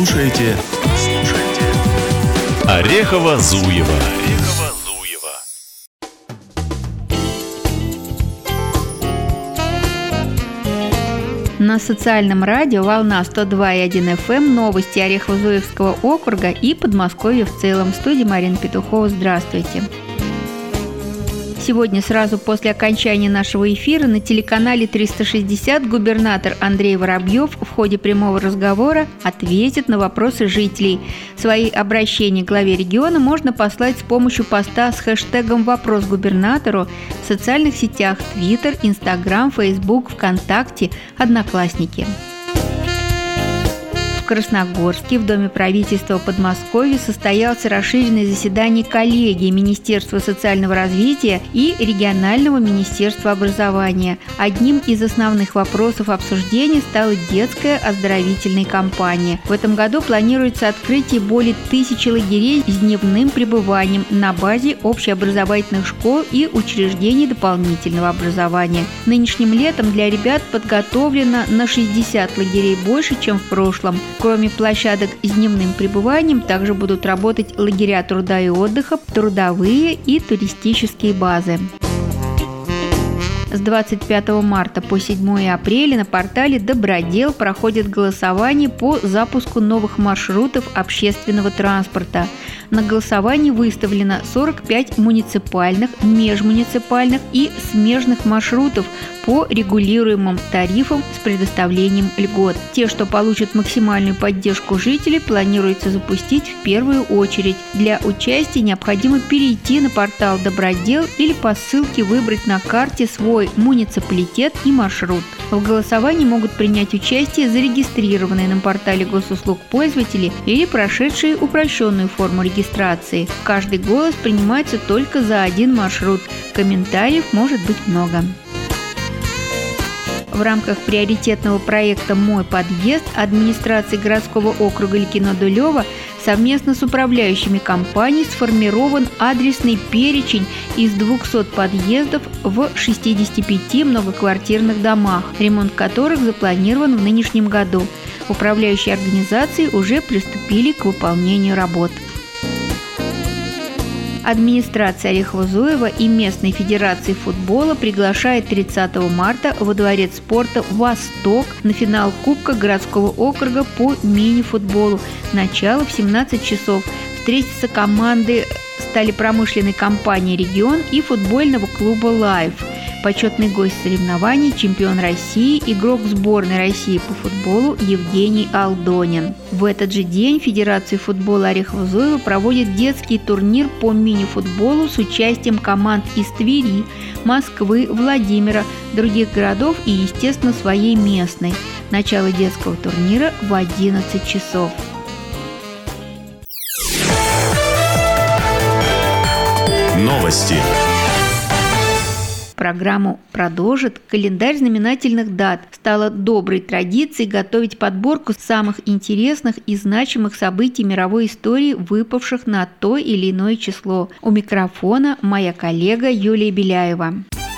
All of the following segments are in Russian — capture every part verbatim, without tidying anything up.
слушаете, слушаете Орехово-Зуево. На социальном радио «Волна сто два и один эф эм» новости Орехово-Зуевского округа и Подмосковья в целом. В студии Марина Петухова. Здравствуйте. Сегодня, сразу после окончания нашего эфира, на телеканале триста шестьдесят губернатор Андрей Воробьев в ходе прямого разговора ответит на вопросы жителей. Свои обращения к главе региона можно послать с помощью поста с хэштегом «Вопрос губернатору» в социальных сетях Twitter, Instagram, Facebook, ВКонтакте, Одноклассники. В Красногорске в Доме правительства Подмосковья состоялось расширенное заседание коллегии Министерства социального развития и регионального Министерства образования. Одним из основных вопросов обсуждения стала детская оздоровительная кампания. В этом году планируется открытие более тысячи лагерей с дневным пребыванием на базе общеобразовательных школ и учреждений дополнительного образования. Нынешним летом для ребят подготовлено на шестьдесят лагерей больше, чем в прошлом. Кроме площадок с дневным пребыванием, также будут работать лагеря труда и отдыха, трудовые и туристические базы. С двадцать пятого марта по седьмое апреля на портале «Добродел» проходит голосование по запуску новых маршрутов общественного транспорта. На голосование выставлено сорок пять муниципальных, межмуниципальных и смежных маршрутов по регулируемым тарифам с предоставлением льгот. Те, что получат максимальную поддержку жителей, планируется запустить в первую очередь. Для участия необходимо перейти на портал «Добродел» или по ссылке выбрать на карте свой муниципалитет и маршрут. В голосовании могут принять участие зарегистрированные на портале госуслуг пользователи или прошедшие упрощенную форму регистрации. Каждый голос принимается только за один маршрут. Комментариев может быть много. В рамках приоритетного проекта «Мой подъезд» администрации городского округа Ликино-Дулево совместно с управляющими компанией сформирован адресный перечень из двухсот подъездов в шестидесяти пяти многоквартирных домах, ремонт которых запланирован в нынешнем году. Управляющие организации уже приступили к выполнению работ. Администрация Орехово-Зуева и местной федерации футбола приглашает тридцатого марта во Дворец спорта «Восток» на финал Кубка городского округа по мини-футболу. Начало в семнадцать часов. Встретятся команды сталепромышленной компании «Регион» и футбольного клуба «Лайф». Почетный гость соревнований, чемпион России, игрок сборной России по футболу Евгений Алдонин. В этот же день Федерация футбола Орехово-Зуева проводит детский турнир по мини-футболу с участием команд из Твери, Москвы, Владимира, других городов и, естественно, своей местной. Начало детского турнира в одиннадцать часов. Новости. Программу продолжит календарь знаменательных дат. Стало доброй традицией готовить подборку самых интересных и значимых событий мировой истории, выпавших на то или иное число. У микрофона моя коллега Юлия Беляева.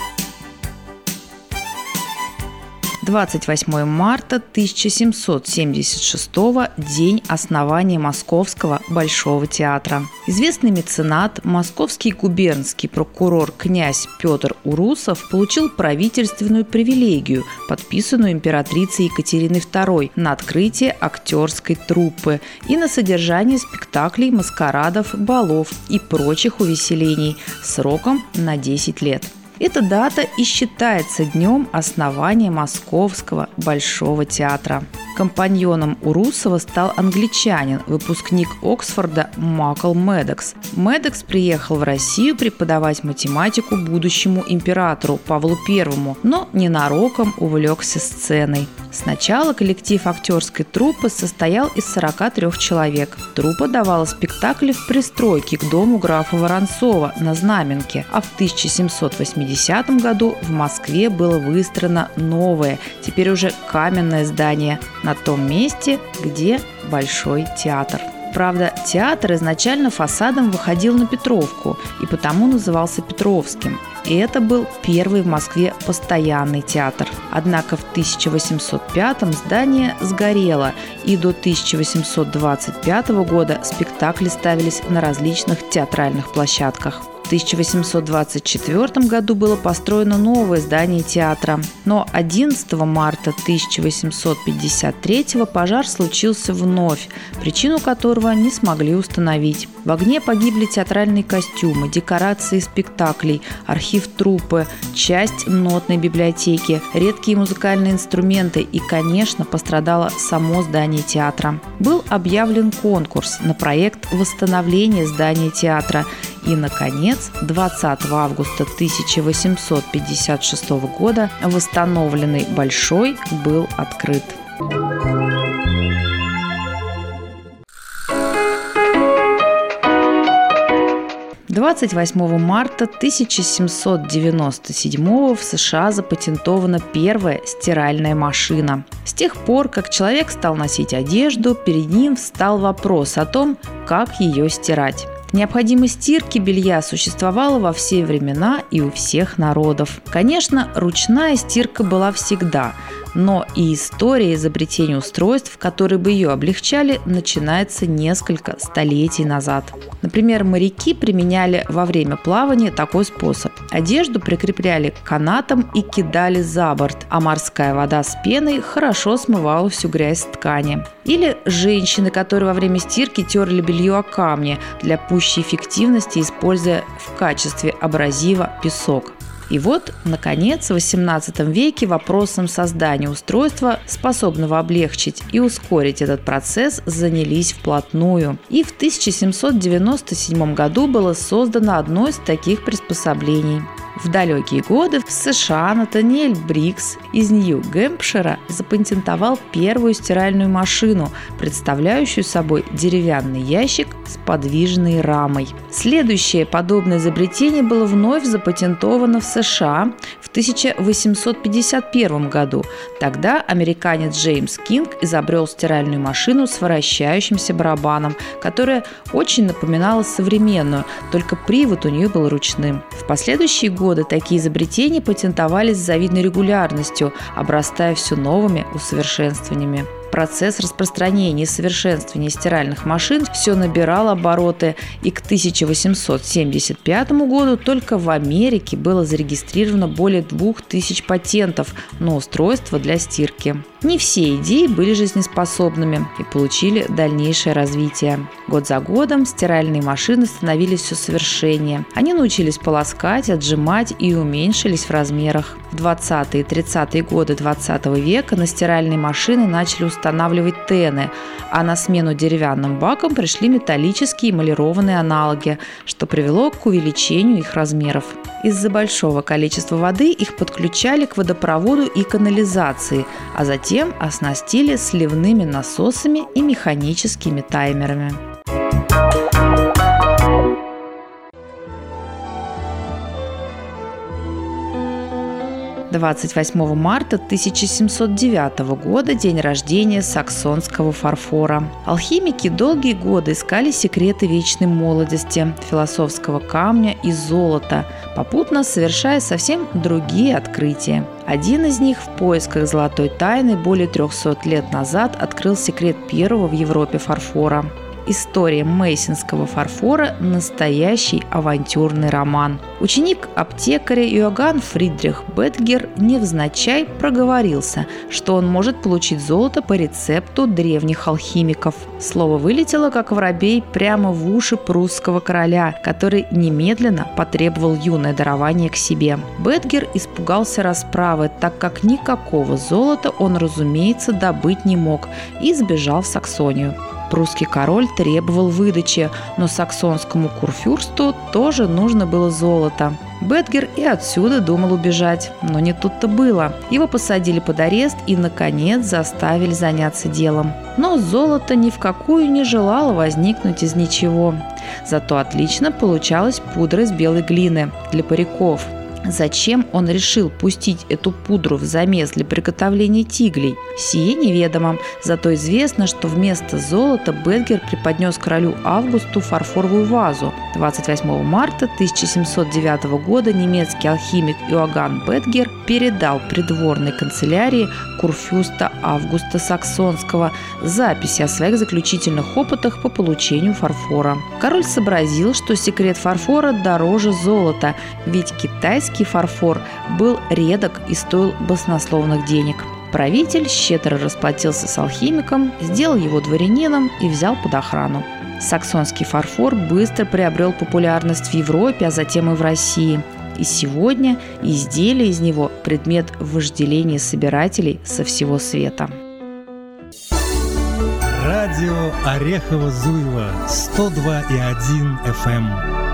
двадцать восьмое марта тысяча семьсот семьдесят шестого – день основания Московского Большого театра. Известный меценат, московский губернский прокурор князь Петр Урусов получил правительственную привилегию, подписанную императрицей Екатериной второй, на открытие актерской труппы и на содержание спектаклей, маскарадов, балов и прочих увеселений сроком на десять лет. Эта дата и считается днем основания Московского Большого театра. Компаньоном Урусова стал англичанин, выпускник Оксфорда Макл Медокс. Медокс приехал в Россию преподавать математику будущему императору Павлу Первому, но ненароком увлекся сценой. Сначала коллектив актерской труппы состоял из сорока трёх человек. Труппа давала спектакли в пристройке к дому графа Воронцова на Знаменке, а в тысяча семьсот восьмидесятом году в Москве было выстроено новое, теперь уже каменное здание на том месте, где Большой театр. Правда, театр изначально фасадом выходил на Петровку и потому назывался Петровским. и это был первый в Москве постоянный театр. Однако в тысяча восемьсот пятом здание сгорело, и до тысяча восемьсот двадцать пятого года спектакли ставились на различных театральных площадках. В тысяча восемьсот двадцать четвёртом году было построено новое здание театра, но одиннадцатого марта тысяча восемьсот пятьдесят третьего пожар случился вновь, причину которого не смогли установить. В огне погибли театральные костюмы, декорации спектаклей, архив труппы, часть нотной библиотеки, редкие музыкальные инструменты и, конечно, пострадало само здание театра. Был объявлен конкурс на проект восстановления здания театра, и, наконец, двадцатого августа тысяча восемьсот пятьдесят шестого года восстановленный Большой был открыт. двадцать восьмого марта тысяча семьсот девяносто седьмого в США запатентована первая стиральная машина. С тех пор, как человек стал носить одежду, перед ним встал вопрос о том, как ее стирать. Необходимость стирки белья существовала во все времена и у всех народов. Конечно, ручная стирка была всегда, но и история изобретения устройств, которые бы ее облегчали, начинается несколько столетий назад. Например, моряки применяли во время плавания такой способ. Одежду прикрепляли к канатам и кидали за борт, а морская вода с пеной хорошо смывала всю грязь с ткани. Или женщины, которые во время стирки терли белье о камни, для пущей эффективности используя в качестве абразива песок. И вот, наконец, в восемнадцатом веке вопросом создания устройства, способного облегчить и ускорить этот процесс, занялись вплотную. И в тысяча семьсот девяносто седьмом году было создано одно из таких приспособлений. В далекие годы в США Натаниэль Брикс из Нью-Гэмпшира запатентовал первую стиральную машину, представляющую собой деревянный ящик с подвижной рамой. Следующее подобное изобретение было вновь запатентовано в США в тысяча восемьсот пятьдесят первом году. Тогда американец Джеймс Кинг изобрел стиральную машину с вращающимся барабаном, которая очень напоминала современную, только привод у нее был ручным. В последующие годы годы такие изобретения патентовались с завидной регулярностью, обрастая все новыми усовершенствованиями. Процесс распространения и совершенствования стиральных машин все набирал обороты, и к тысяча восемьсот семьдесят пятому году только в Америке было зарегистрировано более двух тысяч патентов на устройства для стирки. Не все идеи были жизнеспособными и получили дальнейшее развитие. Год за годом стиральные машины становились все совершеннее. Они научились полоскать, отжимать и уменьшились в размерах. В двадцатые и тридцатые годы двадцатого века на стиральные машины начали устанавливать тены, а на смену деревянным бакам пришли металлические эмалированные аналоги, что привело к увеличению их размеров. Из-за большого количества воды их подключали к водопроводу и канализации, а затем оснастили сливными насосами и механическими таймерами. двадцать восьмого марта тысяча семьсот девятого года – день рождения саксонского фарфора. Алхимики долгие годы искали секреты вечной молодости, философского камня и золота, попутно совершая совсем другие открытия. Один из них в поисках золотой тайны более трехсот лет назад открыл секрет первого в Европе фарфора. История мейсонского фарфора – настоящий авантюрный роман. Ученик аптекаря Иоганн Фридрих Бетгер невзначай проговорился, что он может получить золото по рецепту древних алхимиков. Слово вылетело, как воробей, прямо в уши прусского короля, который немедленно потребовал юное дарование к себе. Бетгер испугался расправы, так как никакого золота он, разумеется, добыть не мог, и сбежал в Саксонию. Прусский король требовал выдачи, но саксонскому курфюрсту тоже нужно было золото. Бетгер и отсюда думал убежать, но не тут-то было. Его посадили под арест и, наконец, заставили заняться делом. Но золото ни в какую не желало возникнуть из ничего. Зато отлично получалась пудра из белой глины для париков. Зачем он решил пустить эту пудру в замес для приготовления тиглей? Сие неведомо, зато известно, что вместо золота Бетгер преподнес королю Августу фарфоровую вазу. двадцать восьмого марта тысяча семьсот девятого года немецкий алхимик Иоганн Бетгер передал придворной канцелярии курфюрста Августа Саксонского записи о своих заключительных опытах по получению фарфора. Король сообразил, что секрет фарфора дороже золота, ведь китайский фарфор был редок и стоил баснословных денег. Правитель щедро расплатился с алхимиком, сделал его дворянином и взял под охрану. Саксонский фарфор быстро приобрел популярность в Европе, а затем и в России. И сегодня изделия из него – предмет вожделения собирателей со всего света. Радио Орехово-Зуево сто два и один эф эм.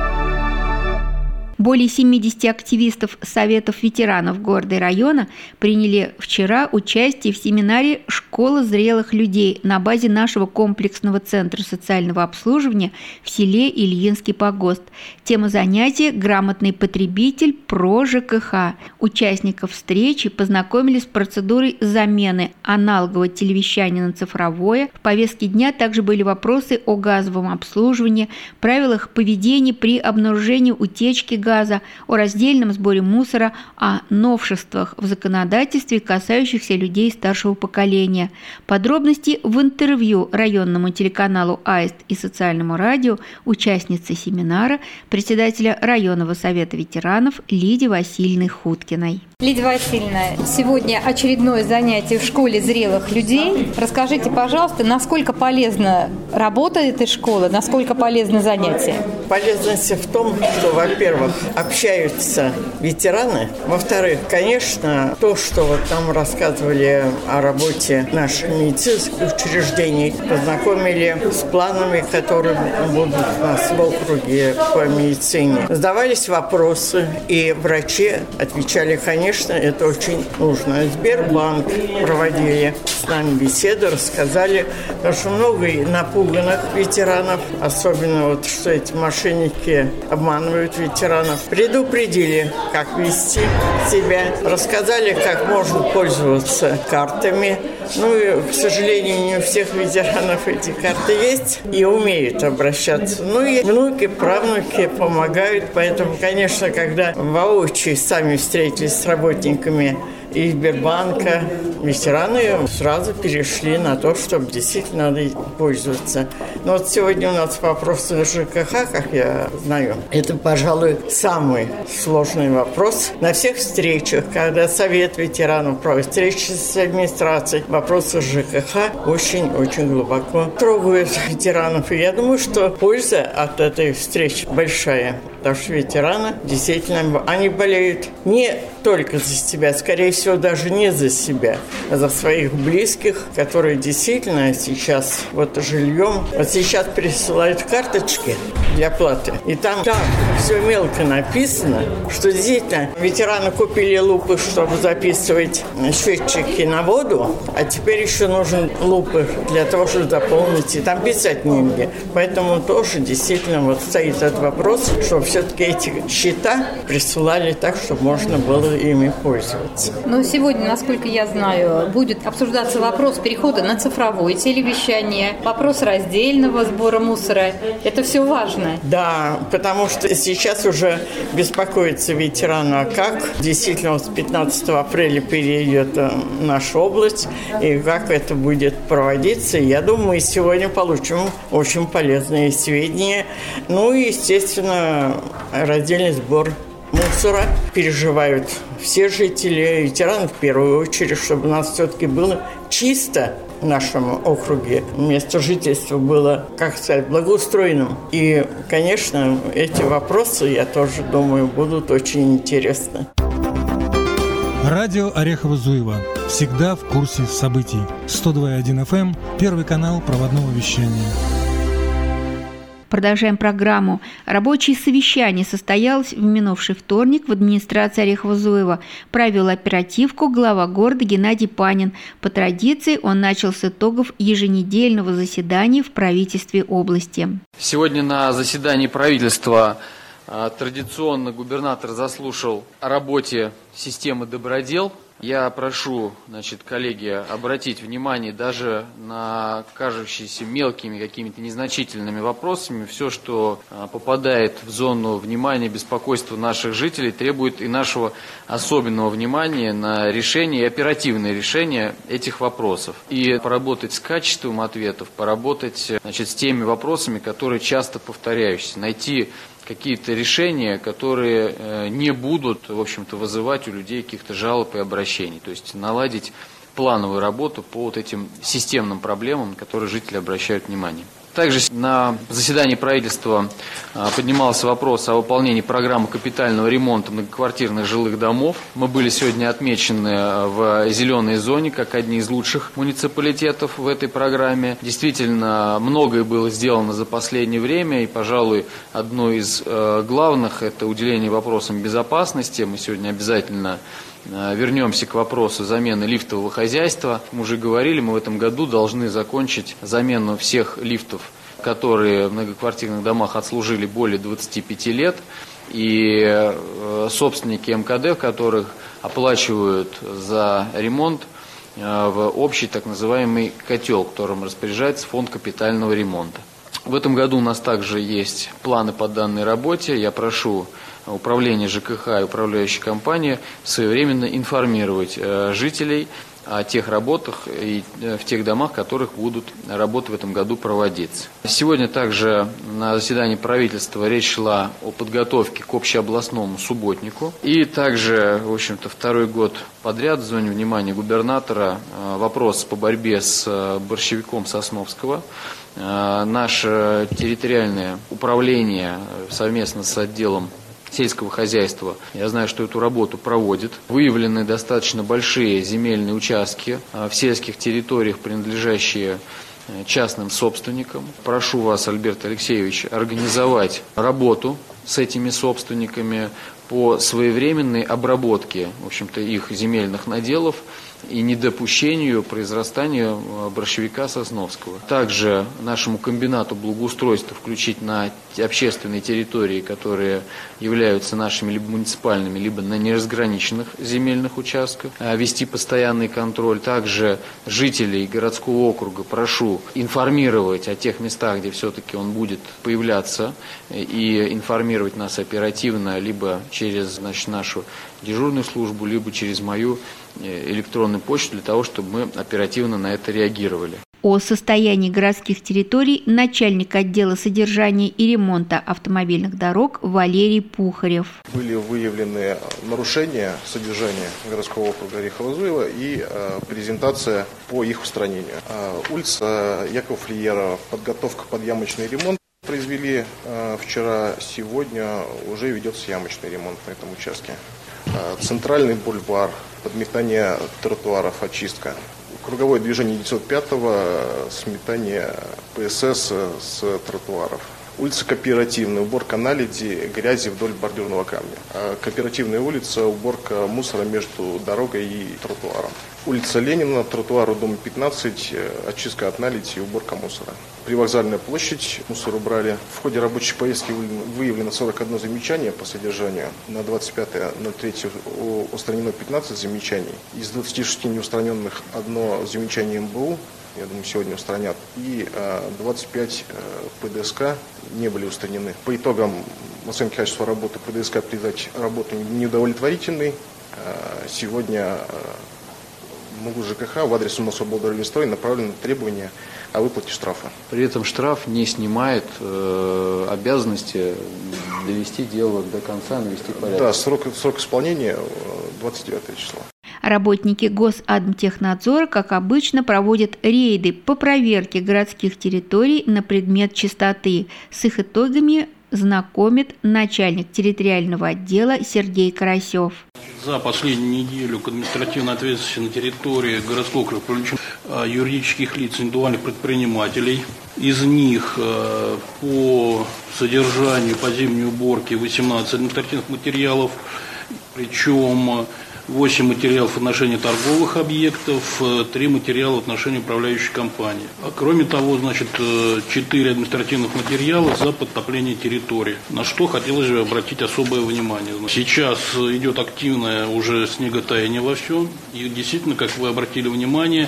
Более семидесяти активистов Советов ветеранов города и района приняли вчера участие в семинаре «Школа зрелых людей» на базе нашего комплексного центра социального обслуживания в селе Ильинский погост. Тема занятия «Грамотный потребитель про ЖКХ». Участников встречи познакомили с процедурой замены аналогового телевещания на цифровое. В повестке дня также были вопросы о газовом обслуживании, правилах поведения при обнаружении утечки газа, газа, о раздельном сборе мусора, о новшествах в законодательстве, касающихся людей старшего поколения. Подробности в интервью районному телеканалу «Аист» и социальному радио участницы семинара, председателя районного совета ветеранов Лидии Васильевны Хуткиной. Лидия Васильевна, сегодня очередное занятие в школе зрелых людей. Расскажите, пожалуйста, насколько полезна работа этой школы, насколько полезны занятия? Полезность в том, что, во-первых, общаются ветераны. Во-вторых, конечно, то, что вот нам рассказывали о работе наших медицинских учреждений, познакомили с планами, которые будут у нас в округе по медицине. Задавались вопросы, и врачи отвечали, конечно, это очень нужно. Сбербанк проводили с нами беседы, рассказали, потому что много напуганных ветеранов, особенно вот, что эти мошенники обманывают ветеранов. Предупредили, как вести себя, рассказали, как можно пользоваться картами. Ну и, к сожалению, не у всех ветеранов эти карты есть и умеют обращаться. Ну и внуки, правнуки помогают, поэтому, конечно, когда воочию сами встретились с работниками и Сбербанка, ветераны сразу перешли на то, чтобы действительно надо пользоваться. Но вот сегодня у нас вопросы ЖКХ, как я знаю, это, пожалуй, самый сложный вопрос. На всех встречах, когда Совет ветеранов проводит встречи с администрацией, вопросы ЖКХ очень-очень глубоко трогают ветеранов. И я думаю, что польза от этой встречи большая. Потому что ветераны действительно, они болеют не только за себя, скорее всего, даже не за себя, а за своих близких, которые действительно сейчас вот жильем, вот сейчас присылают карточки для платы, и там, там все мелко написано, что действительно ветераны купили лупы, чтобы записывать счетчики на воду, а теперь еще нужны лупы для того, чтобы заполнить, и там писать негде. Поэтому тоже действительно вот стоит этот вопрос, что все-таки эти счета присылали так, чтобы можно было ими пользоваться. Но сегодня, насколько я знаю, будет обсуждаться вопрос перехода на цифровое телевещание, вопрос раздельного сбора мусора. Это все важно. Да, потому что сейчас уже беспокоится ветеран, а как действительно с пятнадцатого апреля перейдет наша область, и как это будет проводиться. Я думаю, мы сегодня получим очень полезные сведения. Ну и, естественно, раздельный сбор мусора переживают все жители, ветераны в первую очередь, чтобы у нас все-таки было чисто в нашем округе. Место жительства было, как сказать, благоустроенным. И, конечно, эти вопросы, я тоже думаю, будут очень интересны. Радио Орехово-Зуево. Всегда в курсе событий. сто два и один эф эм, первый канал проводного вещания. Продолжаем программу. Рабочее совещание состоялось в минувший вторник в администрации Орехово-Зуева. Провел оперативку глава города Геннадий Панин. По традиции он начал с итогов еженедельного заседания в правительстве области. Сегодня на заседании правительства традиционно губернатор заслушал о работе системы «Добродел». Я прошу, значит, коллеги, обратить внимание даже на кажущиеся мелкими какими-то незначительными вопросами. Все, что попадает в зону внимания, беспокойства наших жителей, требует и нашего особенного внимания на решение, оперативное решение этих вопросов. И поработать с качеством ответов, поработать, значит, с теми вопросами, которые часто повторяющиеся, найти какие-то решения, которые не будут, в общем-то, вызывать у людей каких-то жалоб и обращений. То есть наладить плановую работу по вот этим системным проблемам, на которые жители обращают внимание. Также на заседании правительства поднимался вопрос о выполнении программы капитального ремонта многоквартирных жилых домов. Мы были сегодня отмечены в зеленой зоне как одни из лучших муниципалитетов в этой программе. Действительно, многое было сделано за последнее время, и, пожалуй, одно из главных – это уделение вопросам безопасности. Мы сегодня обязательно вернемся к вопросу замены лифтового хозяйства. Мы уже говорили, мы в этом году должны закончить замену всех лифтов, которые в многоквартирных домах отслужили более двадцати пяти лет. И собственники эм ка дэ, в которых оплачивают за ремонт в общий так называемый котел, которым распоряжается фонд капитального ремонта. В этом году у нас также есть планы по данной работе. Я прошу управление жэ ка ха и управляющей компании своевременно информировать жителей о тех работах и в тех домах, в которых будут работы в этом году проводиться. Сегодня также на заседании правительства речь шла о подготовке к общеобластному субботнику. И также, в общем-то, второй год подряд в зоне внимания губернатора вопрос по борьбе с борщевиком Сосновского. Наше территориальное управление совместно с отделом сельского хозяйства, я знаю, что эту работу проводит. Выявлены достаточно большие земельные участки в сельских территориях, принадлежащие частным собственникам. Прошу вас, Альберт Алексеевич, организовать работу с этими собственниками по своевременной обработке, в общем-то, их земельных наделов и недопущению произрастания борщевика Сосновского. Также нашему комбинату благоустройства включить на общественные территории, которые являются нашими либо муниципальными, либо на неразграниченных земельных участках, вести постоянный контроль. Также жителей городского округа прошу информировать о тех местах, где все-таки он будет появляться, и информировать нас оперативно, либо через, значит, нашу дежурную службу, либо через мою электронную почту, для того, чтобы мы оперативно на это реагировали. О состоянии городских территорий начальник отдела содержания и ремонта автомобильных дорог Валерий Пухарев. Были выявлены нарушения содержания городского округа Орехово-Зуево и э, презентация по их устранению. Э, улица Якова Флиера, подготовка под ямочный ремонт. Произвели э, вчера, сегодня уже ведется ямочный ремонт на этом участке. Э, центральный бульвар, подметание тротуаров, очистка. Круговое движение девятьсот пятого, сметание пэ эс эс с тротуаров. Улица Кооперативная, уборка наледи, грязи вдоль бордюрного камня. Кооперативная улица, уборка мусора между дорогой и тротуаром. Улица Ленина, тротуар у дома пятнадцать, очистка от наледи и уборка мусора. Привокзальная площадь, мусор убрали. В ходе рабочей поездки выявлено сорок одно замечание по содержанию. На двадцать пятое ноль третье устранено пятнадцать замечаний. Из двадцати шести неустраненных одно замечание эм бэ у. Я думаю, сегодня устранят. И двадцать пять пэ дэ эс ка не были устранены. По итогам оценки качества работы пэ дэ эс ка признать работу неудовлетворительной. Сегодня МУГУ жэ ка ха в адрес Мособлдорвстрой направлено требование о выплате штрафа. При этом штраф не снимает э, обязанности довести дело до конца, навести порядок. Да, срок, срок исполнения двадцать девятое число. Работники Госадмтехнадзора, как обычно, проводят рейды по проверке городских территорий на предмет чистоты. С их итогами знакомит начальник территориального отдела Сергей Карасев. За последнюю неделю к административной ответственности на территории городского округа привлечено юридических лиц, индивидуальных предпринимателей. Из них по содержанию, по зимней уборке восемнадцать административных материалов, причем восемь материалов в отношении торговых объектов, три материала в отношении управляющей компании. А кроме того, значит, четыре административных материала за подтопление территории, на что хотелось бы обратить особое внимание. Сейчас идет активное уже снеготаяние во всем, и действительно, как вы обратили внимание,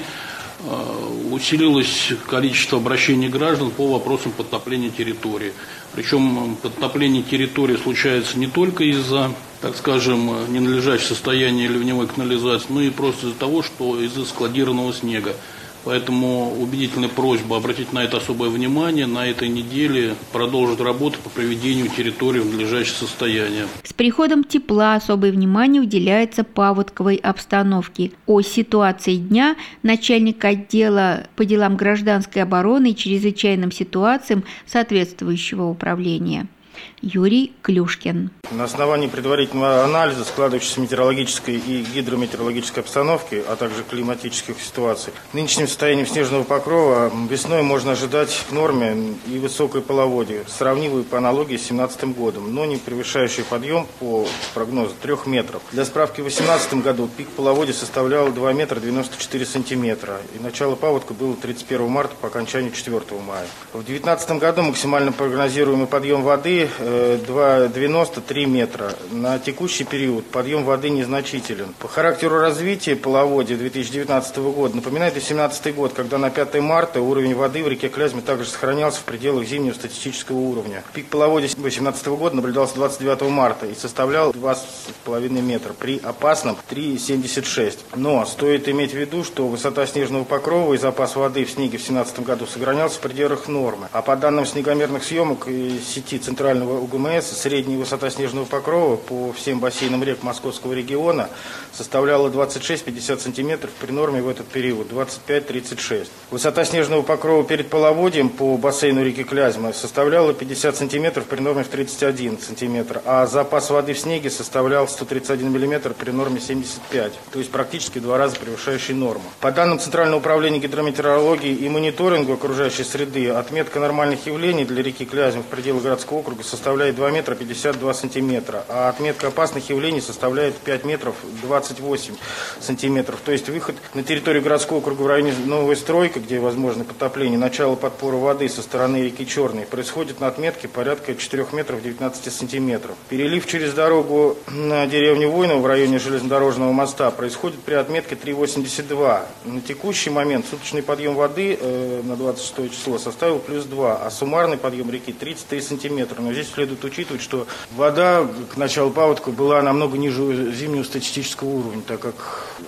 усилилось количество обращений граждан по вопросам подтопления территории. Причем подтопление территории случается не только из-за, так скажем, ненадлежащего состояния ливневой канализации, но и просто из-за того, что из-за складированного снега. Поэтому убедительная просьба обратить на это особое внимание. На этой неделе продолжить работу по приведению территории в надлежащее состояние. С приходом тепла особое внимание уделяется паводковой обстановке. О ситуации дня начальник отдела по делам гражданской обороны и чрезвычайным ситуациям соответствующего управления Юрий Клюшкин. На основании предварительного анализа складывающейся метеорологической и гидрометеорологической обстановки, а также климатических ситуаций, нынешним состоянием снежного покрова весной можно ожидать в норме и высокое половодье, сравнимое по аналогии с две тысячи семнадцатым годом, но не превышающий подъем по прогнозу трех метров. Для справки, в две тысячи восемнадцатом году пик половодья составлял два метра девяносто четыре сантиметра, и начало паводка было тридцать первого марта по окончанию четвёртого мая. В две тысячи девятнадцатом году максимально прогнозируемый подъем воды два девяносто три метра. На текущий период подъем воды незначителен. По характеру развития половодья две тысячи девятнадцатого года напоминает две тысячи семнадцатый год, когда на пятое марта уровень воды в реке Клязьме также сохранялся в пределах зимнего статистического уровня. Пик половодья две тысячи семнадцатого года наблюдался двадцать девятого марта и составлял два с половиной метра, при опасном три семьдесят шесть. Но стоит иметь в виду, что высота снежного покрова и запас воды в снеге в две тысячи семнадцатом году сохранялся в пределах нормы. А по данным снегомерных съемок сети Центрального УГМС, средняя высота снежного покрова по всем бассейнам рек Московского региона составляла двадцать шесть — пятьдесят сантиметров, при норме в этот период двадцать пять — тридцать шесть. Высота снежного покрова перед половодьем по бассейну реки Клязьма составляла пятьдесят сантиметров, при норме в тридцать один сантиметр, а запас воды в снеге составлял сто тридцать один миллиметр, при норме семьдесят пять, то есть практически в два раза превышающий норму. По данным Центрального управления гидрометеорологии и мониторингу окружающей среды, отметка нормальных явлений для реки Клязьма в пределах городского округа составляет два метра пятьдесят два сантиметра, а отметка опасных явлений составляет пять метров двадцать восемь сантиметров. То есть выход на территорию городского округа в районе Новая Стройка, где возможно потопление, начало подпора воды со стороны реки Черной, происходит на отметке порядка четырёх метров девятнадцати сантиметров. Перелив через дорогу на деревню Войново в районе железнодорожного моста происходит при отметке три восемьдесят два. На текущий момент суточный подъем воды э, на двадцать шестое число составил плюс два, а суммарный подъем реки тридцать три сантиметра. Но здесь следует учитывать, что вода к началу паводка была намного ниже зимнего статистического уровня, так как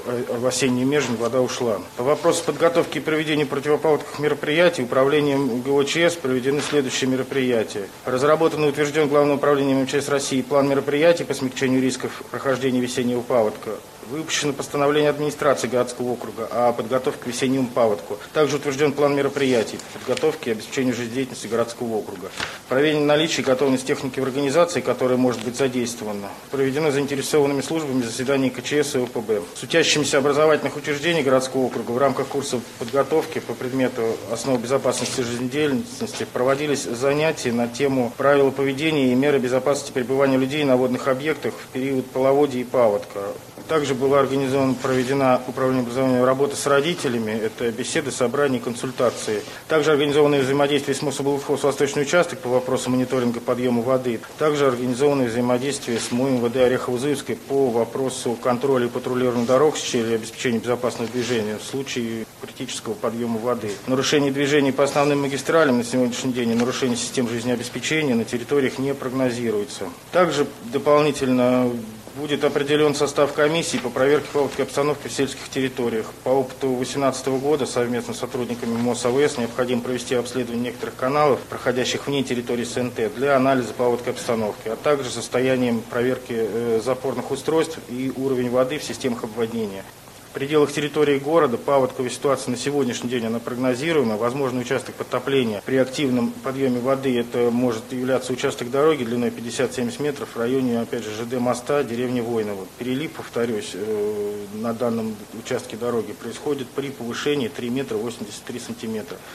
в осенний межень вода ушла. По вопросу подготовки и проведения противопаводковых мероприятий управлением ГОЧС проведены следующие мероприятия. Разработан и утвержден Главным управлением МЧС России план мероприятий по смягчению рисков прохождения весеннего паводка. Выпущено постановление администрации городского округа о подготовке к весеннему паводку. Также утвержден план мероприятий по подготовке и обеспечению жизнедеятельности городского округа. Проверено наличие и готовность техники в организации, которая может быть задействована. Проведено заинтересованными службами заседания КЧС и ОПБ. С учащимися образовательных учреждений городского округа в рамках курсов подготовки по предмету основ безопасности жизнедеятельности проводились занятия на тему правила поведения и меры безопасности пребывания людей на водных объектах в период половодья и паводка. Также была организована, проведена управлением образования работа с родителями, это беседы, собрания, консультации. Также организовано взаимодействие с Мособлвхоз Восточный участок по вопросу мониторинга подъема воды. Также организовано взаимодействие с МУМВД Орехово-Зуевской по вопросу контроля и патрулирования дорог с целью обеспечения безопасного движения в случае критического подъема воды. Нарушение движений по основным магистралям на сегодняшний день и нарушение систем жизнеобеспечения на территориях не прогнозируется. Также дополнительно будет определен состав комиссии по проверке паводковой обстановки в сельских территориях. По опыту две тысячи восемнадцатого года совместно с сотрудниками МОСАВС необходимо провести обследование некоторых каналов, проходящих вне территории СНТ, для анализа паводковой обстановки, а также состоянием проверки э, запорных устройств и уровень воды в системах обводнения. В пределах территории города паводковая ситуация на сегодняшний день она прогнозируема. Возможный участок подтопления при активном подъеме воды это может являться участок дороги длиной пятьдесят-семьдесят метров в районе, опять же, ЖД моста, деревни Войново. Перелив, повторюсь, на данном участке дороги происходит при повышении три метра восемьдесят три сантиметра.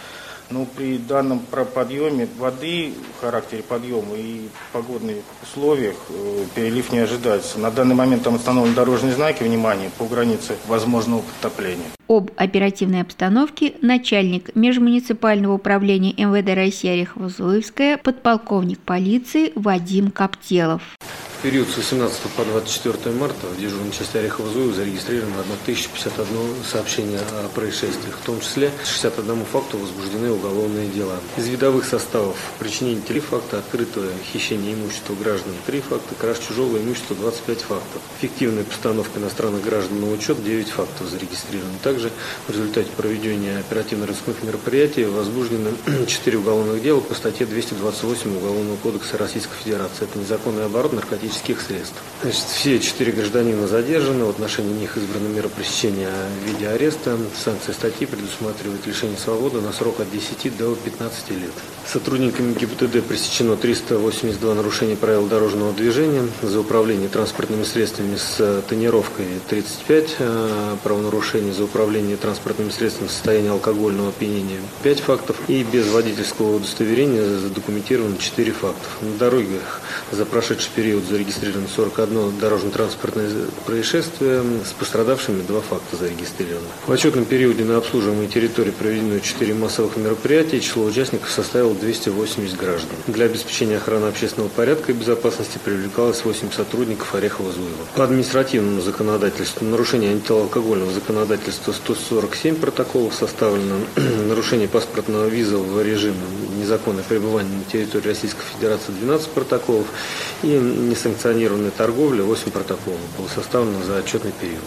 Но при данном подъеме воды, в характере подъема и погодных условиях перелив не ожидается. На данный момент там установлены дорожные знаки, внимание, по границе возможного подтопления. Об оперативной обстановке начальник межмуниципального управления эм вэ дэ России Орехово-Зуевская, подполковник полиции Вадим Коптелов. В период с восемнадцатого по двадцать четвёртое марта в дежурной части Орехово-Зуева зарегистрировано тысяча пятьдесят одно сообщение о происшествиях, в том числе шестьдесят одному факту возбуждены уголовные дела. Из видовых составов причинение три факта, открытое хищение имущества граждан три факта, краж чужого имущества двадцать пять фактов. Фиктивная постановка иностранных граждан на учет девять фактов зарегистрировано. Также в результате проведения оперативно-розыскных мероприятий возбуждено четыре уголовных дела по статье двести двадцать восемь Уголовного кодекса Российской Федерации. Это незаконный оборот наркотических средств. Значит, все четыре гражданина задержаны, в отношении них избрана мера пресечения в виде ареста. Санкция статьи предусматривает лишение свободы на срок от десяти до пятнадцати лет. Сотрудниками гэ бэ тэ дэ пресечено триста восемьдесят два нарушения правил дорожного движения, за управление транспортными средствами с тонировкой тридцать пять, правонарушений за управление транспортными средствами в состоянии алкогольного опьянения пять фактов и без водительского удостоверения задокументировано четыре фактов. На дорогах за прошедший период зарегистрировано сорок одно дорожно-транспортное происшествие, с пострадавшими два факта зарегистрировано. В отчетном периоде на обслуживаемой территории проведено четыре массовых мероприятия, число участников составило двести восемьдесят граждан. Для обеспечения охраны общественного порядка и безопасности привлекалось восемь сотрудников Орехово-Зуева. По административному законодательству нарушение антиалкогольного законодательства сто сорок семь протоколов составлено, нарушение паспортного визового режима, незаконное пребывание на территории Российской Федерации двенадцать протоколов и несанкционированная торговля восемь протоколов было составлено за отчетный период.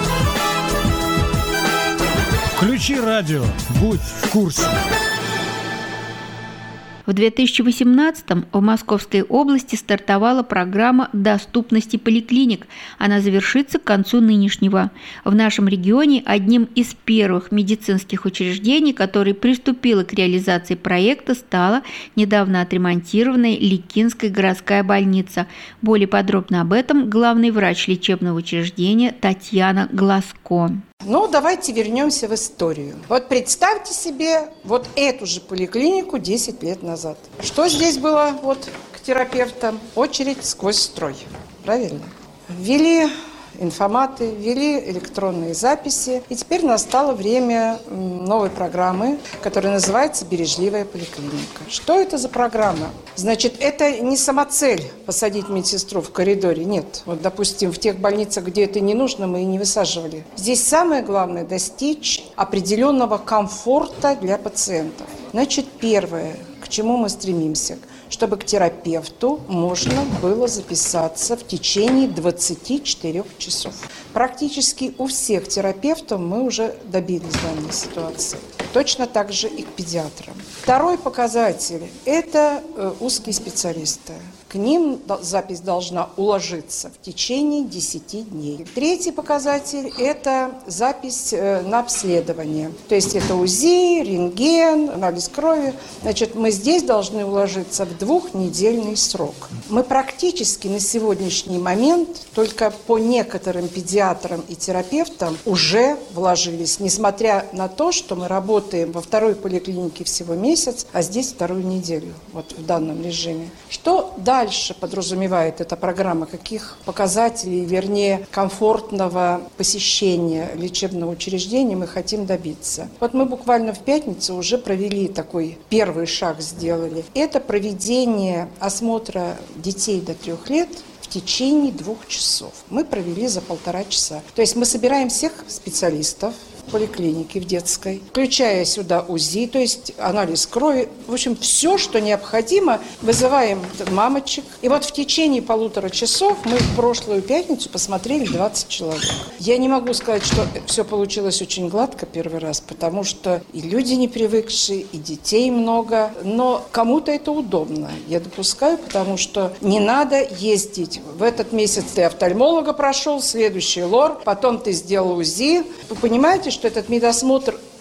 Включи радио, будь в курсе. В две тысячи восемнадцатом в Московской области стартовала программа доступности поликлиник. Она завершится к концу нынешнего. В нашем регионе одним из первых медицинских учреждений, которое приступило к реализации проекта, стала недавно отремонтированная Ликинская городская больница. Более подробно об этом главный врач лечебного учреждения Татьяна Глазко. Ну, давайте вернемся в историю. Вот представьте себе вот эту же поликлинику десять лет назад. Что здесь было вот к терапевтам? Очередь сквозь строй. Правильно? Ввели информаты, ввели электронные записи. И теперь настало время новой программы, которая называется «Бережливая поликлиника». Что это за программа? Значит, это не самоцель посадить медсестру в коридоре. Нет. Вот, допустим, в тех больницах, где это не нужно, мы и не высаживали. Здесь самое главное – достичь определенного комфорта для пациентов. Значит, первое, к чему мы стремимся – чтобы к терапевту можно было записаться в течение двадцати четырёх часов. Практически у всех терапевтов мы уже добились данной ситуации. Точно так же и к педиатрам. Второй показатель – это узкие специалисты. К ним запись должна уложиться в течение десяти дней. Третий показатель – это запись на обследование. То есть это УЗИ, рентген, анализ крови. Значит, мы здесь должны уложиться в двухнедельный срок. Мы практически на сегодняшний момент только по некоторым педиатрам и терапевтам уже вложились, несмотря на то, что мы работаем во второй поликлинике всего месяц, а здесь вторую неделю, вот в данном режиме. Что дальше подразумевает эта программа? Каких показателей, вернее, комфортного посещения лечебного учреждения мы хотим добиться? Вот мы буквально в пятницу уже провели такой первый шаг, сделали. Это проведение осмотра детей до трех лет в течение двух часов. Мы провели за полтора часа. То есть мы собираем всех специалистов в поликлинике, в детской, включая сюда УЗИ, то есть анализ крови. В общем, все, что необходимо, вызываем мамочек. И вот в течение полутора часов мы в прошлую пятницу посмотрели двадцать человек. Я не могу сказать, что все получилось очень гладко первый раз, потому что и люди не привыкшие, и детей много, но кому-то это удобно. Я допускаю, потому что не надо ездить. В этот месяц ты офтальмолога прошел, следующий лор, потом ты сделал УЗИ. Вы понимаете, что этот медосмотр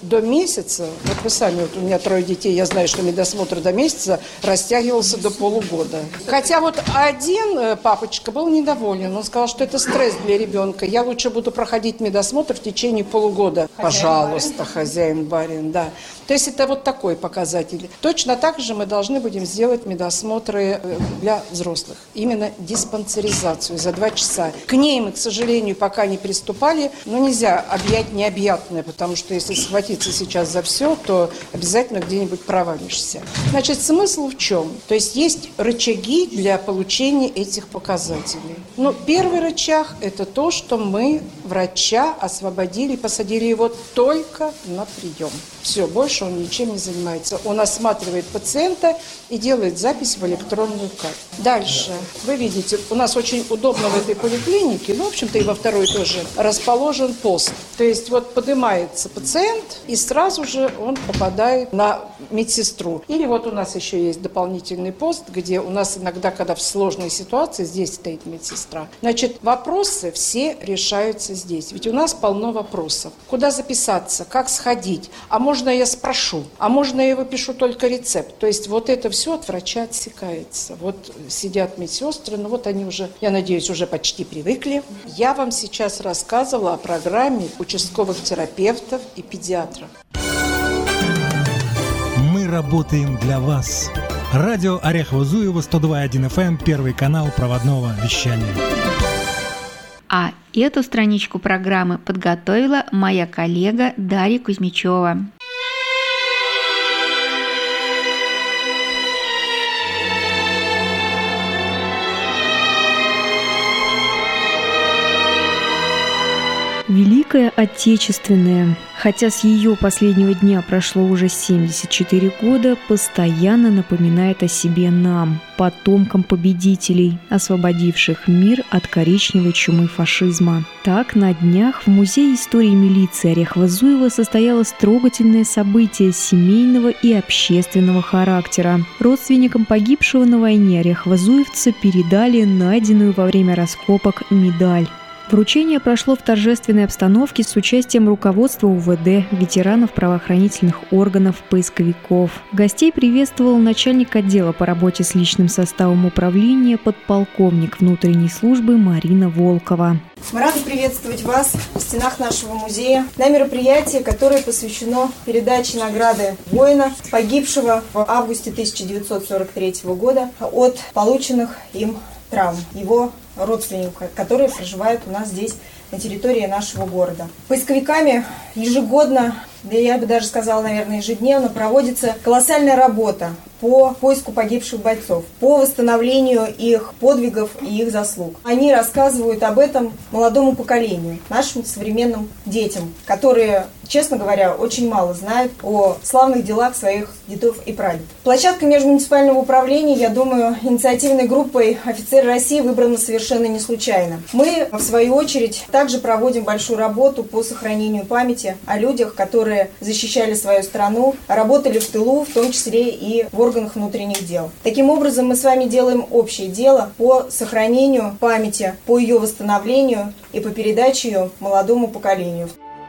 до месяца, вот вы сами, вот у меня трое детей, я знаю, что медосмотр до месяца растягивался до полугода. Хотя вот один папочка был недоволен, он сказал, что это стресс для ребенка, я лучше буду проходить медосмотр в течение полугода. Пожалуйста, хозяин барин, да. То есть это вот такой показатель. Точно так же мы должны будем сделать медосмотры для взрослых. Именно диспансеризацию за два часа. К ней мы, к сожалению, пока не приступали, но нельзя объять необъятное, потому что если схватиться сейчас за все, то обязательно где-нибудь провалишься. Значит, смысл в чем? То есть есть рычаги для получения этих показателей. Но первый рычаг – это то, что мы врача освободили, посадили его только на прием. Все, больше он ничем не занимается. Он осматривает пациента и делает запись в электронную карту. Дальше. Вы видите, у нас очень удобно в этой поликлинике, ну, в общем-то, и во второй тоже, расположен пост. То есть вот поднимается пациент, и сразу же он попадает на медсестру. Или вот у нас еще есть дополнительный пост, где у нас иногда, когда в сложной ситуации, здесь стоит медсестра. Значит, вопросы все решаются здесь. Ведь у нас полно вопросов. Куда записаться? Как сходить? А можно я спрошу? А можно я выпишу только рецепт? То есть вот это все от врача отсекается. Вот сидят медсестры, ну вот они уже, я надеюсь, уже почти привыкли. Я вам сейчас рассказывала о программе участковых терапевтов и педиатров. Мы работаем для вас. Радио Орехово-Зуево, сто два и один эф эм, первый канал проводного вещания. А эту страничку программы подготовила моя коллега Дарья Кузьмичева. Великая Отечественная, хотя с ее последнего дня прошло уже семьдесят четыре года, постоянно напоминает о себе нам, потомкам победителей, освободивших мир от коричневой чумы фашизма. Так, на днях в Музее истории милиции Орехово-Зуево состоялось трогательное событие семейного и общественного характера. Родственникам погибшего на войне орехово-зуевца передали найденную во время раскопок медаль. Вручение прошло в торжественной обстановке с участием руководства У В Дэ, ветеранов правоохранительных органов, поисковиков. Гостей приветствовал начальник отдела по работе с личным составом управления, подполковник внутренней службы Марина Волкова. Мы рады приветствовать вас в стенах нашего музея на мероприятии, которое посвящено передаче награды воина, погибшего в августе тысяча девятьсот сорок третьего года от полученных им травм, его родственников, которые проживают у нас здесь, на территории нашего города. Поисковиками ежегодно, да я бы даже сказала, наверное, ежедневно проводится колоссальная работа по поиску погибших бойцов, по восстановлению их подвигов и их заслуг. Они рассказывают об этом молодому поколению, нашим современным детям, которые, честно говоря, очень мало знают о славных делах своих дедов и прадедов. Площадка межмуниципального управления, я думаю, инициативной группой «Офицеры России» выбрана совершенно не случайно. Мы, в свою очередь, также проводим большую работу по сохранению памяти о людях, которые защищали свою страну, работали в тылу, в том числе и в органах внутренних дел. Таким образом, мы с вами делаем общее дело по сохранению памяти, по ее восстановлению и по передаче ее молодому поколению.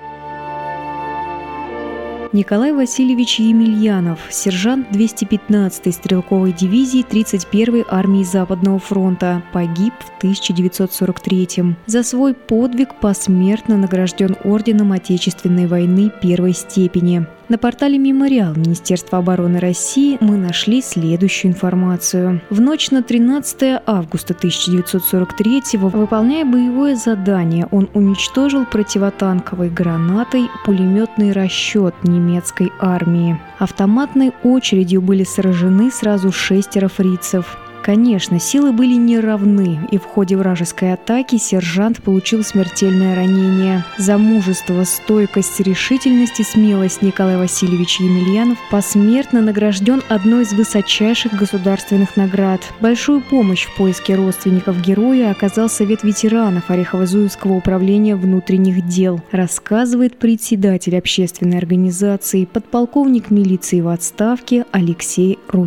Николай Васильевич Емельянов, сержант двести пятнадцатой стрелковой дивизии тридцать первой армии Западного фронта, погиб в тысяча девятьсот сорок третьем. За свой подвиг посмертно награжден орденом Отечественной войны первой степени. На портале «Мемориал» Министерства обороны России мы нашли следующую информацию. В ночь на тринадцатое августа тысяча девятьсот сорок третьего, выполняя боевое задание, он уничтожил противотанковой гранатой пулеметный расчет немецкой армии. Автоматной очередью были сражены сразу шестеро фрицев. Конечно, силы были неравны, и в ходе вражеской атаки сержант получил смертельное ранение. За мужество, стойкость, решительность и смелость Николай Васильевич Емельянов посмертно награжден одной из высочайших государственных наград. Большую помощь в поиске родственников героя оказал Совет ветеранов Орехово-Зуевского управления внутренних дел, рассказывает председатель общественной организации, подполковник милиции в отставке Алексей Рудь.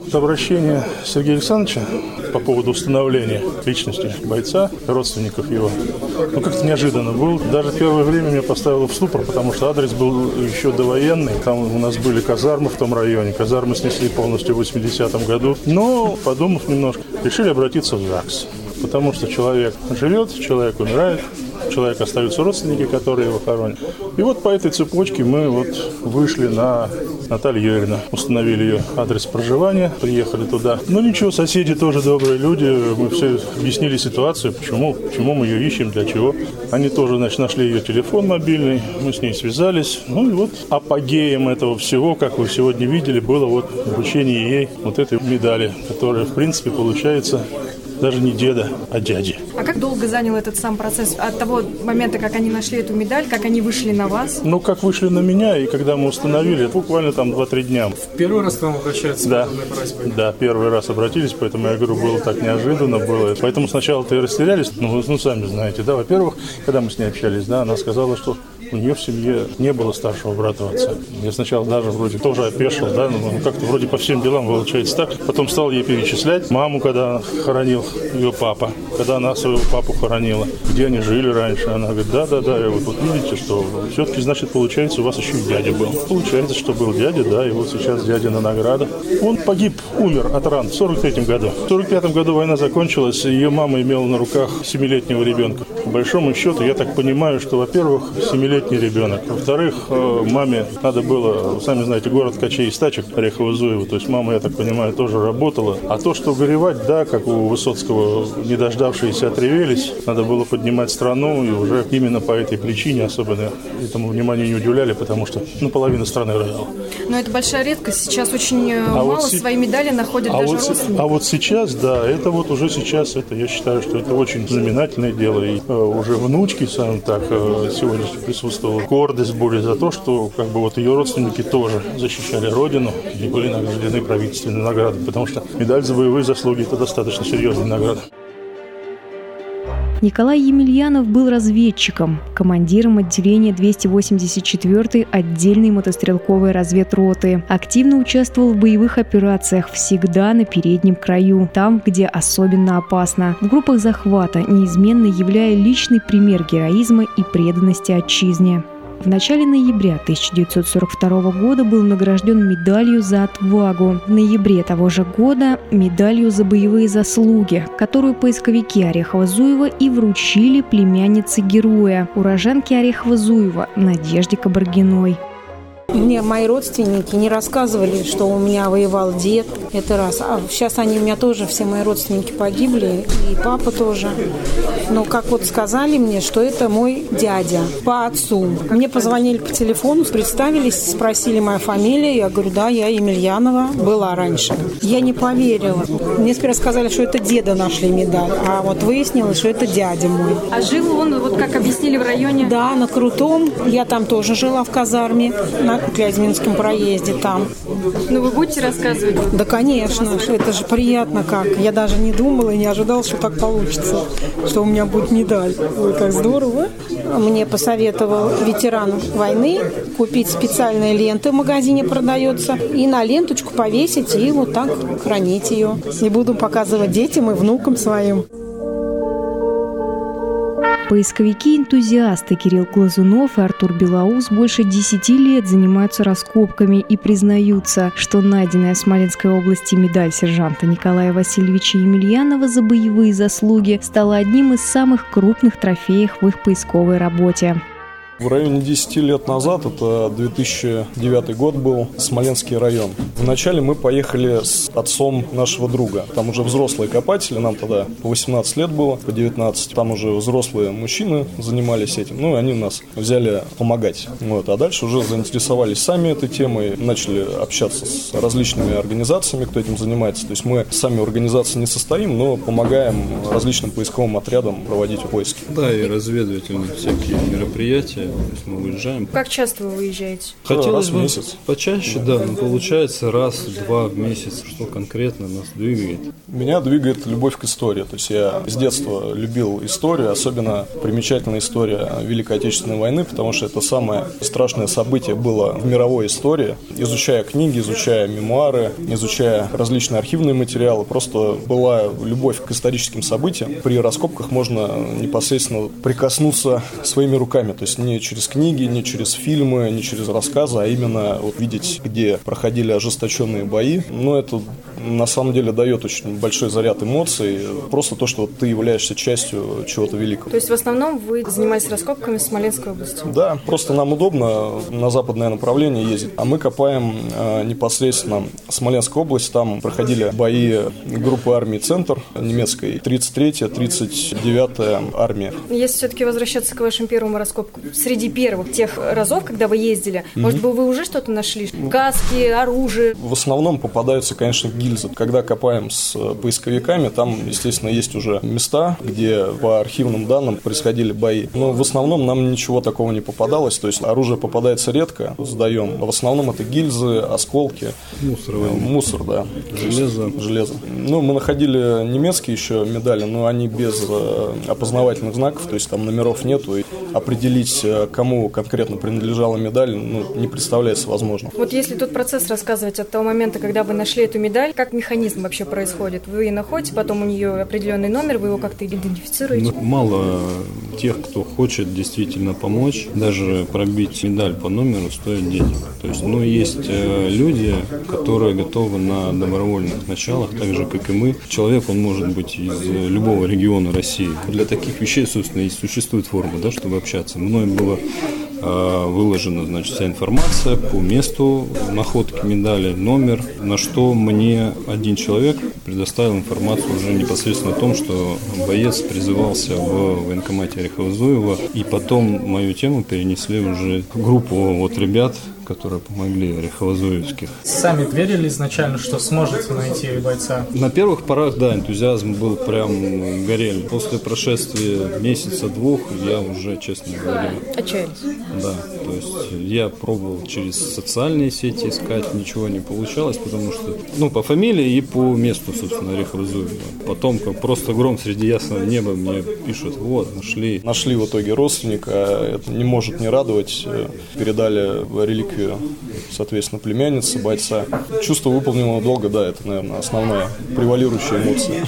Обращение Сергея Александровича по поводу установления личности бойца, родственников его, ну как-то неожиданно был. Даже первое время меня поставило в ступор, потому что адрес был еще довоенный. Там у нас были казармы в том районе. Казармы снесли полностью в восьмидесятом году. Но, подумав немножко, решили обратиться в ЗАГС. Потому что человек живет, человек умирает, у человека остаются родственники, которые его хоронят. И вот по этой цепочке мы вот вышли на Наталью Юрьевну, установили ее адрес проживания, приехали туда. Ну ничего, соседи тоже добрые люди, мы все объяснили ситуацию, почему, почему мы ее ищем, для чего. Они тоже, значит, нашли ее телефон мобильный, мы с ней связались. Ну и вот апогеем этого всего, как вы сегодня видели, было вот вручение ей вот этой медали, которая, в принципе, получается даже не деда, а дяди. А как долго занял этот сам процесс от того момента, как они нашли эту медаль, как они вышли на вас? Ну, как вышли на меня, и когда мы установили, буквально там два-три дня. В первый раз к вам обращаются? Да, да, первый раз обратились, поэтому я говорю, было так неожиданно было. Поэтому сначала-то и растерялись, ну, ну, сами знаете, да, во-первых, когда мы с ней общались, да, она сказала, что у нее в семье не было старшего брата отца. Я сначала даже вроде тоже опешил, да, ну, как-то вроде по всем делам получается так. Потом стал ей перечислять маму, когда хоронил ее папа, когда она своего папу хоронила, где они жили раньше. Она говорит, да-да-да, и вот, вот видите, что все-таки, значит, получается, у вас еще и дядя был. Получается, что был дядя, да, и вот сейчас дядя на наградах. Он погиб, умер от ран в сорок третьем году. В сорок пятом году война закончилась, и ее мама имела на руках семилетнего ребенка. По большому счету, я так понимаю, что, во-первых, семилетний ребенок. Во-вторых, маме надо было, сами знаете, город Качей и Стачек, Орехово-Зуево, то есть мама, я так понимаю, тоже работала. А то, что горевать, да, как у Высоцкого, не дождавшиеся отревелись, надо было поднимать страну, и уже именно по этой причине особенно этому внимания не уделяли, потому что, ну, половина страны рыдала. Но это большая редкость. Сейчас очень а мало вот свои медали находят а даже вот родственники. А вот сейчас, да, это вот уже сейчас, это я считаю, что это очень знаменательное дело. И э, уже внучки, сам так, э, сегодня присутствовали. Гордость были за то, что как бы вот ее родственники тоже защищали родину и были награждены правительственной наградой, потому что медаль за боевые заслуги – это достаточно серьезная награда. Николай Емельянов был разведчиком, командиром отделения двести восемьдесят четвёртой отдельной мотострелковой разведроты. Активно участвовал в боевых операциях, всегда на переднем краю, там, где особенно опасно. В группах захвата, неизменно являя личный пример героизма и преданности отчизне. В начале ноября тысяча девятьсот сорок второго года был награжден медалью за отвагу. В ноябре того же года медалью за боевые заслуги, которую поисковики Орехово-Зуева и вручили племяннице героя, уроженке Орехово-Зуева Надежде Кабаргиной. Мне мои родственники не рассказывали, что у меня воевал дед, это раз. А сейчас они у меня тоже, все мои родственники погибли, и папа тоже. Но как вот сказали мне, что это мой дядя по отцу. Мне позвонили по телефону, представились, спросили мою фамилию. Я говорю, да, я Емельянова, была раньше. Я не поверила. Мне сперва сказали, что это деда нашли медаль, а вот выяснилось, что это дядя мой. А жил он, вот как объяснили, в районе? Да, на Крутом. Я там тоже жила в казарме, на Клязьминском проезде там. Ну, вы будете рассказывать? Да, конечно. Это же приятно как. Я даже не думала и не ожидала, что так получится, что у меня будет медаль. Ой, как здорово. Мне посоветовал ветеран войны купить специальные ленты, в магазине продается, и на ленточку повесить, и вот так хранить ее. И буду показывать детям и внукам своим. Поисковики-энтузиасты Кирилл Глазунов и Артур Белоус больше десяти лет занимаются раскопками и признаются, что найденная в Смоленской области медаль сержанта Николая Васильевича Емельянова за боевые заслуги стала одним из самых крупных трофеев в их поисковой работе. В районе десяти лет назад, это две тысячи девятый год был, Смоленский район. Вначале мы поехали с отцом нашего друга. Там уже взрослые копатели, нам тогда по восемнадцать лет было, по девятнадцать. Там уже взрослые мужчины занимались этим. Ну и они нас взяли помогать. Вот. А дальше уже заинтересовались сами этой темой, начали общаться с различными организациями, кто этим занимается. То есть мы сами в организации не состоим, но помогаем различным поисковым отрядам проводить поиски. Да, и разведывательные всякие мероприятия. То есть мы уезжаем. Как часто вы выезжаете? Хотелось бы почаще, да, но получается раз-два в месяц. Что конкретно нас двигает? Меня двигает любовь к истории. То есть я с детства любил историю, особенно примечательная история Великой Отечественной войны, потому что это самое страшное событие было в мировой истории. Изучая книги, изучая мемуары, изучая различные архивные материалы, просто была любовь к историческим событиям. При раскопках можно непосредственно прикоснуться своими руками, то есть не через книги, не через фильмы, не через рассказы, а именно вот видеть, где проходили ожесточенные бои. Но это на самом деле дает очень большой заряд эмоций, просто то, что ты являешься частью чего-то великого. То есть в основном вы занимаетесь раскопками в Смоленской области? Да, просто нам удобно на западное направление ездить, а мы копаем э, непосредственно Смоленская область, там проходили бои группы армии «Центр» немецкой, тридцать третья, тридцать девятая армия. Если все-таки возвращаться к вашим первым раскопкам, среди первых тех разов, когда вы ездили, mm-hmm. может быть, вы уже что-то нашли? Каски, оружие? В основном попадаются, конечно, гильзы. Когда копаем с поисковиками, там, естественно, есть уже места, где по архивным данным происходили бои. Но в основном нам ничего такого не попадалось, то есть оружие попадается редко, сдаем. В основном это гильзы, осколки. Мусор. Мусор, да. Железо. Железо. Ну, мы находили немецкие еще медали, но они без опознавательных знаков, то есть там номеров нету, и определить, кому конкретно принадлежала медаль, ну, не представляется возможным. Вот если тут процесс рассказывать от того момента, когда вы нашли эту медаль, как механизм вообще происходит? Вы ее находите, потом у нее определенный номер, вы его как-то идентифицируете? Ну, мало тех, кто хочет действительно помочь, даже пробить медаль по номеру стоит денег. То есть, ну, есть э, люди, которые готовы на добровольных началах, так же, как и мы. Человек, он может быть из любого региона России. Для таких вещей, собственно, и существует форма, да, чтобы общаться. Мной было э, выложена, значит, вся информация по месту находки медали, номер, на что мне один человек предоставил информацию уже непосредственно о том, что боец призывался в военкомате Орехово-Зуево, и потом мою тему перенесли уже в группу вот ребят, которые помогли Орехово-Зуевских. Сами верили изначально, что сможете найти бойца? На первых порах, да, энтузиазм был прям горел. После прошествия месяца-двух я уже, честно говоря... Отчаялись? Да, то есть я пробовал через социальные сети искать, ничего не получалось, потому что, ну, по фамилии и по месту, собственно, Орехово-Зуево. Потом, как просто гром среди ясного неба, мне пишут, вот, нашли. Нашли в итоге родственника, это не может не радовать, передали реликвию, соответственно, племянницы бойца. Чувство выполненного долга, да, это, наверное, основная превалирующая эмоция.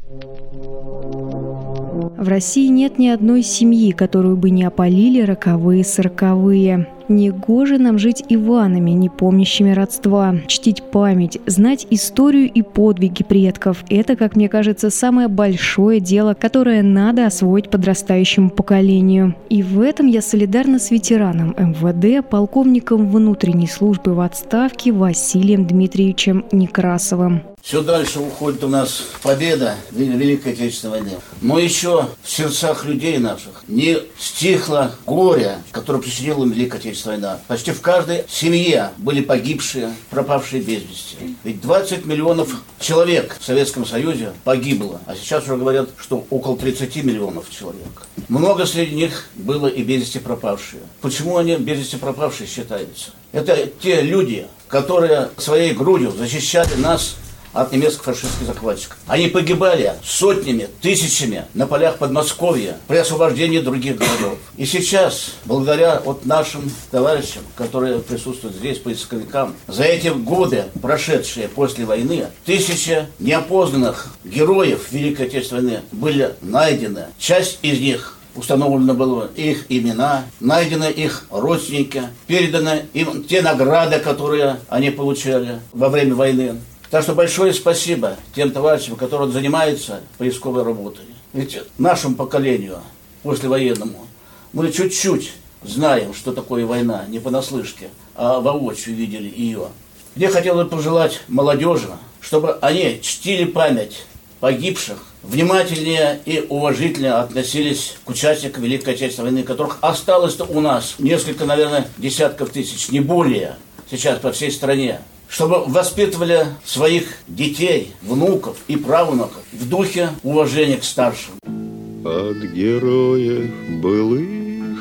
В России нет ни одной семьи, которую бы не опалили роковые сороковые. Негоже нам жить Иванами, не помнящими родства. Чтить память, знать историю и подвиги предков – это, как мне кажется, самое большое дело, которое надо освоить подрастающему поколению. И в этом я солидарна с ветераном эм вэ дэ, полковником внутренней службы в отставке Василием Дмитриевичем Некрасовым. Все дальше уходит у нас победа в Великой Отечественной войне. Но еще в сердцах людей наших не стихло горе, которое причинила им Великая Отечественная война. Почти в каждой семье были погибшие, пропавшие без вести. Ведь двадцать миллионов человек в Советском Союзе погибло. А сейчас уже говорят, что около тридцать миллионов человек. Много среди них было и без вести пропавшие. Почему они без вести пропавшие считаются? Это те люди, которые своей грудью защищали нас от немецких фашистских захватчиков. Они погибали сотнями, тысячами на полях Подмосковья при освобождении других городов. И сейчас, благодаря вот нашим товарищам, которые присутствуют здесь, поисковикам, за эти годы, прошедшие после войны, тысячи неопознанных героев Великой Отечественной войны были найдены. Часть из них установлено было их имена, найдены их родственники, переданы им те награды, которые они получали во время войны. Так что большое спасибо тем товарищам, которые занимаются поисковой работой. Ведь нашему поколению, послевоенному, мы чуть-чуть знаем, что такое война, не понаслышке, а воочию видели ее. Мне хотелось бы пожелать молодежи, чтобы они чтили память погибших, внимательнее и уважительнее относились к участникам Великой Отечественной войны, которых осталось-то у нас несколько, наверное, десятков тысяч, не более, сейчас по всей стране. Чтобы воспитывали своих детей, внуков и правнуков в духе уважения к старшим. От героев былых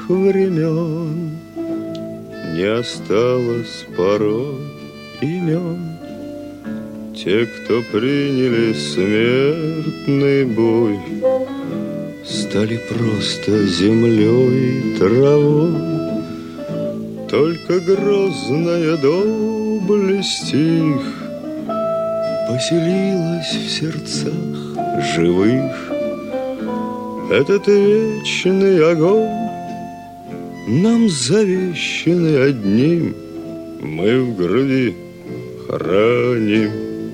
времен не осталось порой имен. Те, кто приняли смертный бой, стали просто землей и травой. Только грозная доблесть их поселилась в сердцах живых. Этот вечный огонь нам завещанный одним, мы в груди храним.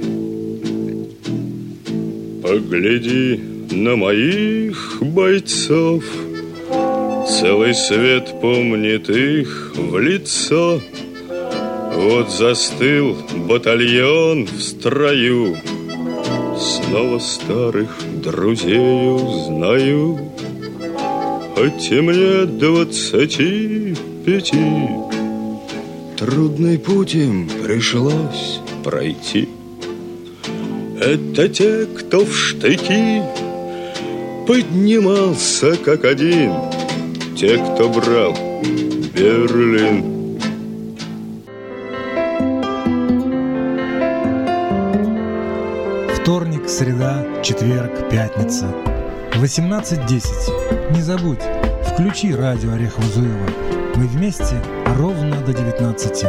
Погляди на моих бойцов, целый свет помнит их в лицо. Вот застыл батальон в строю, снова старых друзей узнаю. Хоть и мне двадцати пяти, трудный путь им пришлось пройти. Это те, кто в штыки поднимался как один, те, кто брал Берлин. Вторник, среда, четверг, пятница. восемнадцать десять. Не забудь, включи радио Орехово-Зуево. Мы вместе ровно до девятнадцати.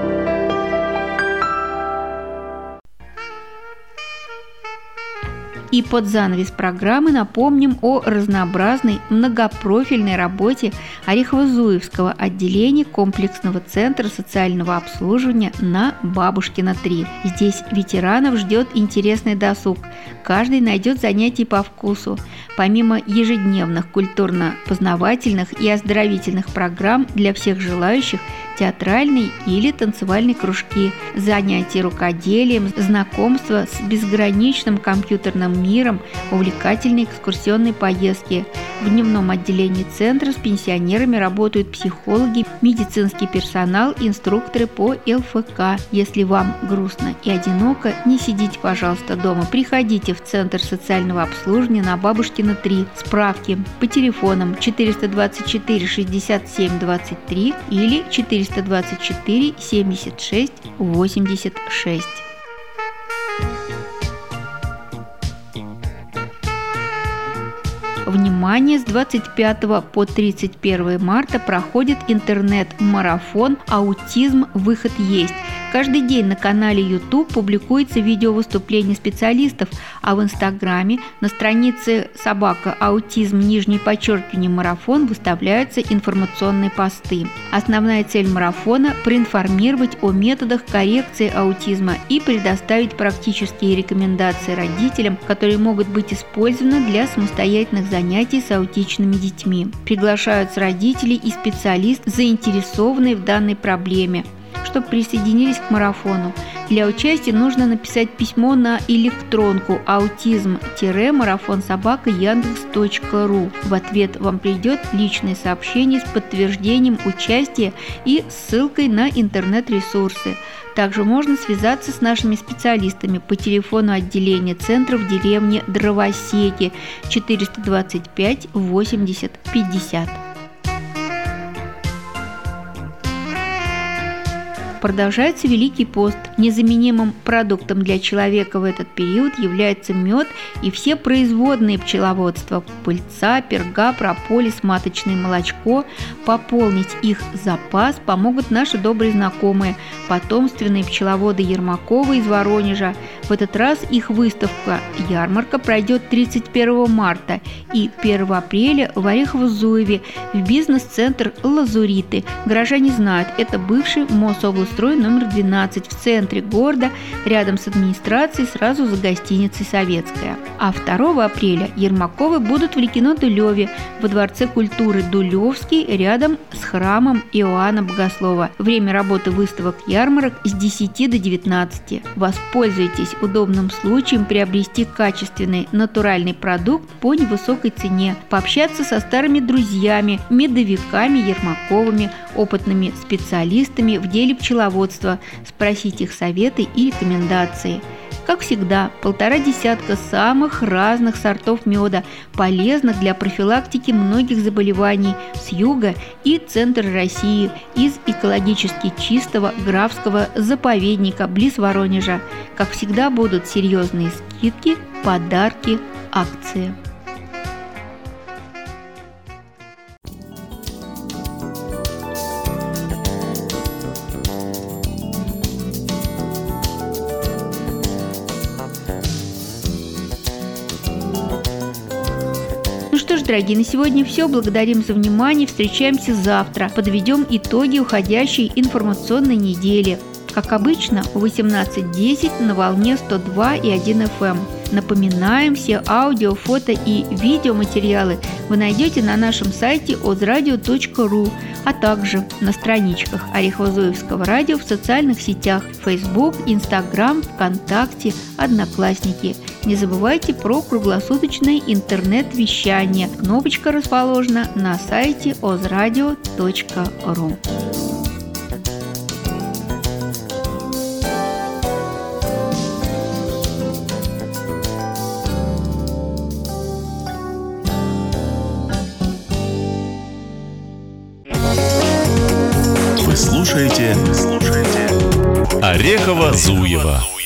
И под занавес программы напомним о разнообразной многопрофильной работе Орехово-Зуевского отделения комплексного центра социального обслуживания на Бабушкина три. Здесь ветеранов ждет интересный досуг. Каждый найдет занятия по вкусу. Помимо ежедневных культурно-познавательных и оздоровительных программ для всех желающих, театральные или танцевальные кружки, занятия рукоделием, знакомство с безграничным компьютерным миром, увлекательные экскурсионные поездки. В дневном отделении центра с пенсионерами работают психологи, медицинский персонал, инструкторы по эл эф ка. Если вам грустно и одиноко, не сидите, пожалуйста, дома. Приходите в Центр социального обслуживания на Бабушкина три. Справки по телефонам четыреста двадцать четыре шестьдесят семь двадцать три или четыреста двадцать четыре семьдесят шесть восемьдесят шесть. Внимание! С двадцать пятого по тридцать первое марта проходит интернет-марафон «Аутизм. Выход есть». Каждый день на канале YouTube публикуется видео выступлений специалистов, а в Инстаграме на странице «Собака аутизм нижнее подчеркивание марафон» выставляются информационные посты. Основная цель марафона – проинформировать о методах коррекции аутизма и предоставить практические рекомендации родителям, которые могут быть использованы для самостоятельных занятий с аутичными детьми. Приглашаются родители и специалисты, заинтересованные в данной проблеме, чтобы присоединились к марафону. Для участия нужно написать письмо на электронку аутизм-марафон собака яндекс точка ру. В ответ вам придет личное сообщение с подтверждением участия и ссылкой на интернет-ресурсы. Также можно связаться с нашими специалистами по телефону отделения центра в деревне Дровосеки четыреста двадцать пять восемьдесят пятьдесят. Продолжается Великий пост. Незаменимым продуктом для человека в этот период является мед и все производные пчеловодства – пыльца, перга, прополис, маточное молочко. Пополнить их запас помогут наши добрые знакомые – потомственные пчеловоды Ермакова из Воронежа. В этот раз их выставка-ярмарка пройдет тридцать первого марта и первого апреля в Орехово-Зуеве в бизнес-центр «Лазуриты». Горожане знают, это бывший Мособлстрой номер двенадцать в центре города, рядом с администрацией, сразу за гостиницей «Советская». А второго апреля Ермаковы будут в Ликино-Дулеве во Дворце культуры Дулевский рядом с храмом Иоанна Богослова. Время работы выставок-ярмарок с десяти до девятнадцати. Воспользуйтесь удобным случаем приобрести качественный натуральный продукт по невысокой цене, пообщаться со старыми друзьями, медовиками Ермаковыми, опытными специалистами в деле пчеловодства, спросить их советы и рекомендации. Как всегда, полтора десятка самых разных сортов меда, полезных для профилактики многих заболеваний с юга и центра России, из экологически чистого Графского заповедника близ Воронежа. Как всегда, будут серьезные скидки, подарки, акции. Ну что ж, дорогие, на сегодня все. Благодарим за внимание. Встречаемся завтра. Подведем итоги уходящей информационной недели. Как обычно, в восемнадцать десять на волне сто два и один эф эм. Напоминаем, все аудио, фото и видеоматериалы вы найдете на нашем сайте озрадио точка ру, а также на страничках Орехово-Зуевского радио в социальных сетях Facebook, Instagram, ВКонтакте, Одноклассники. Не забывайте про круглосуточное интернет-вещание. Кнопочка расположена на сайте озрадио точка ру. Вы слушаете, слушаете Орехово-Зуево.